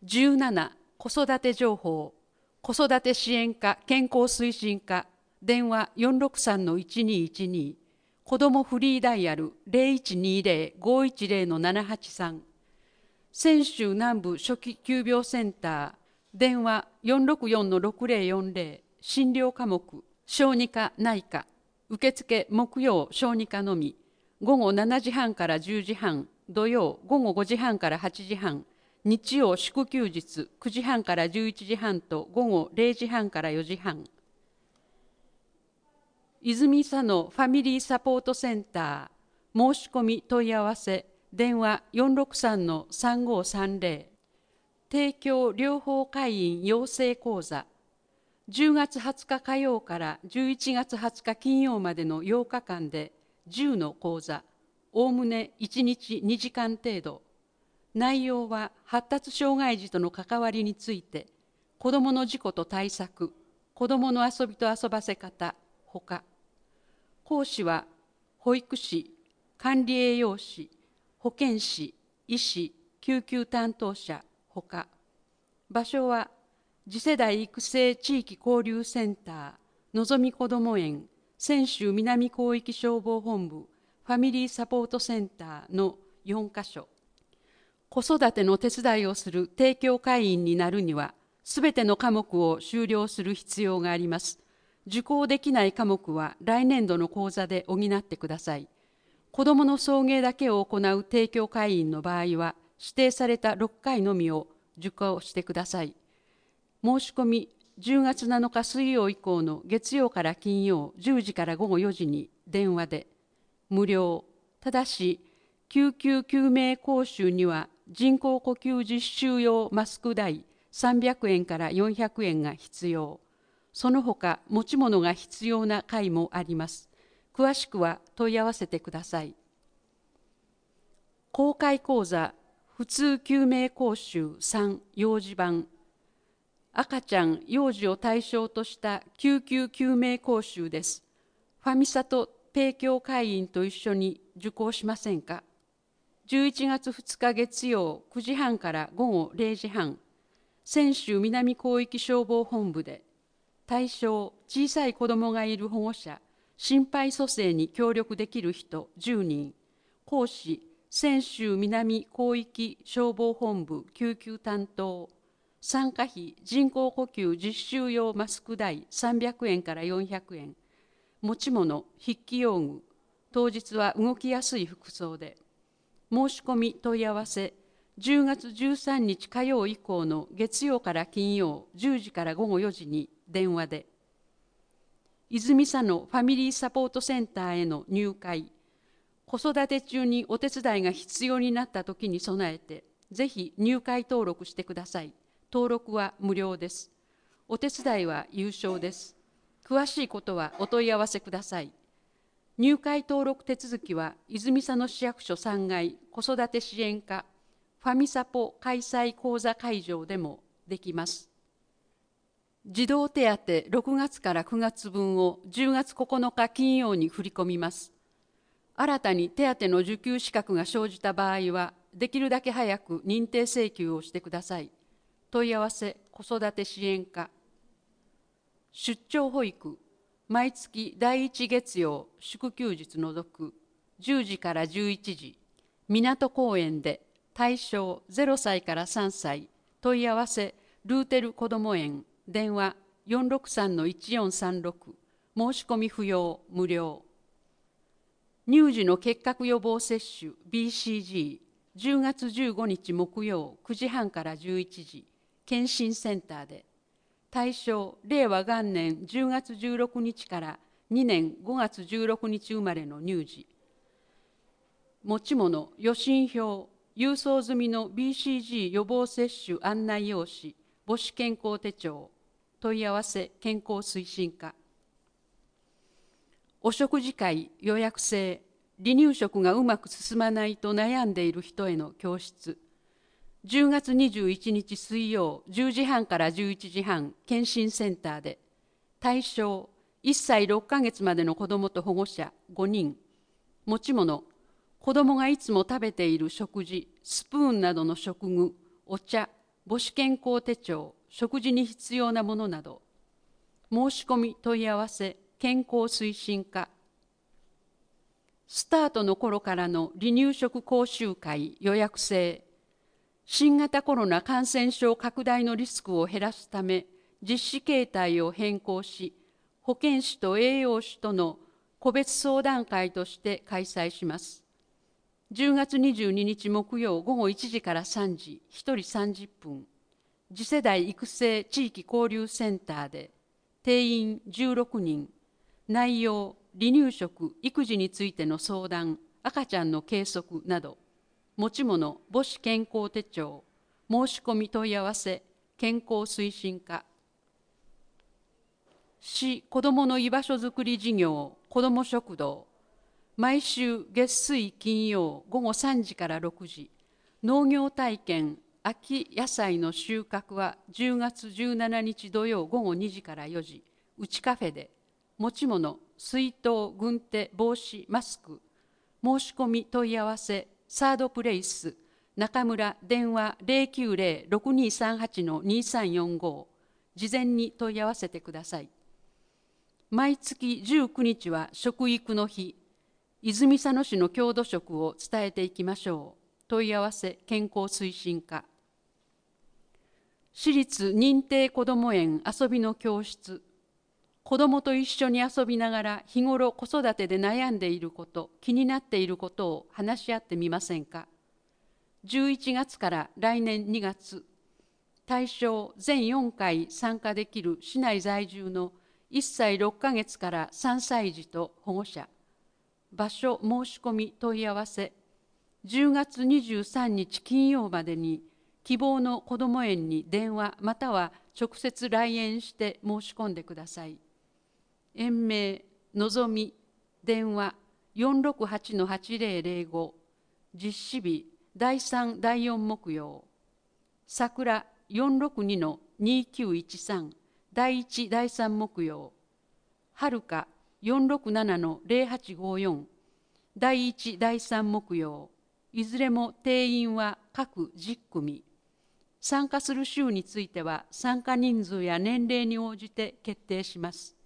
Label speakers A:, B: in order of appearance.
A: 17、子育て情報、子育て支援課健康推進課、電話463-1212、子どもフリーダイヤル0120-510-783、泉州南部初期急病センター、電話464-6040、診療科目、小児科内科、受付木曜小児科のみ、午後7時半から10時半、土曜午後5時半から8時半、日曜祝休日9時半から11時半と午後0時半から4時半。泉佐野ファミリーサポートセンター、申し込み問い合わせ、電話463-3530、提供療法会員養成講座、10月20日火曜から11月20日金曜までの8日間で10の講座、おおむね1日2時間程度。内容は発達障害児との関わりについて、子どもの事故と対策、子どもの遊びと遊ばせ方、ほか。講師は保育士、管理栄養士、保健師、医師、救急担当者、ほか。場所は次世代育成地域交流センター、のぞみこども園、泉州南広域消防本部、ファミリーサポートセンターの4カ所。子育ての手伝いをする提供会員になるには、すべての科目を修了する必要があります。受講できない科目は来年度の講座で補ってください。子どもの送迎だけを行う提供会員の場合は、指定された6回のみを受講してください。申し込み10月7日水曜以降の月曜から金曜10時から午後4時に電話で、無料。ただし、救急救命講習には人工呼吸実習用マスク代300円から400円が必要。その他持ち物が必要な回もあります。詳しくは問い合わせてください。公開講座普通救命講習3幼児版、赤ちゃん幼児を対象とした救急救命講習です。ファミサと提供会員と一緒に受講しませんか。11月2日月曜9時半から午後0時半、泉州南広域消防本部で、対象小さい子どもがいる保護者、心肺蘇生に協力できる人10人、講師泉州南広域消防本部救急担当、参加費人工呼吸実習用マスク代300円から400円、持ち物筆記用具、当日は動きやすい服装で。申し込み問い合わせ10月13日火曜以降の月曜から金曜10時から午後4時に電話で。泉佐野ファミリーサポートセンターへの入会、子育て中にお手伝いが必要になった時に備えて、ぜひ入会登録してください。登録は無料です。お手伝いは有償です。詳しいことはお問い合わせください。入会登録手続きは泉佐野市役所3階子育て支援課ファミサポ開催講座会場でもできます。児童手当6月から9月分を10月9日金曜に振り込みます。新たに手当の受給資格が生じた場合は、できるだけ早く認定請求をしてください。問い合わせ子育て支援課。出張保育、毎月第1月曜祝休日除く10時から11時、港公園で対象0歳から3歳、問い合わせルーテルこども園、電話463-1436、申し込み不要、無料。乳児の結核予防接種 BCG、10月15日木曜9時半から11時、検診センターで。対象、令和元年10月16日から2年5月16日生まれの乳児。持ち物、予診票、郵送済みの BCG 予防接種案内用紙、母子健康手帳、問い合わせ健康推進課。お食事会予約制、離乳食がうまく進まないと悩んでいる人への教室。10月21日水曜10時半から11時半、検診センターで。対象、1歳6ヶ月までの子どもと保護者5人。持ち物、子どもがいつも食べている食事、スプーンなどの食具、お茶、 母子健康手帳、食事に必要なものなど、申し込み問い合わせ、健康推進課、スタートの頃からの離乳食講習会予約制、新型コロナ感染症拡大のリスクを減らすため、実施形態を変更し、保健師と栄養士との個別相談会として開催します。10月22日木曜午後1時から3時、1人30分、次世代育成地域交流センターで、定員16人、内容、離乳食、育児についての相談、赤ちゃんの計測など、持ち物、母子健康手帳、申し込み問い合わせ、健康推進課。市子どもの居場所づくり事業、子ども食堂。毎週月水金曜午後3時から6時、農業体験、秋野菜の収穫は10月17日土曜午後2時から4時、うちカフェで、持ち物、水筒、軍手、帽子、マスク、申し込み問い合わせ、サードプレイス、中村、電話 090-6238-2345、事前に問い合わせてください。毎月19日は食育の日、泉佐野市の郷土食を伝えていきましょう。問い合わせ健康推進課。私立認定こども園遊びの教室。子どもと一緒に遊びながら日頃子育てで悩んでいること、気になっていることを話し合ってみませんか。11月から来年2月、対象全4回参加できる市内在住の1歳6ヶ月から3歳児と保護者。場所申し込み問い合わせ、10月23日金曜までに希望のこども園に電話または直接来園して申し込んでください。園名のぞみ、電話 468-8005、実施日第3第4木曜、桜 462-2913 第1第3木曜、はるか 467-0854 第1第3木曜、いずれも定員は各10組。参加する週については参加人数や年齢に応じて決定します。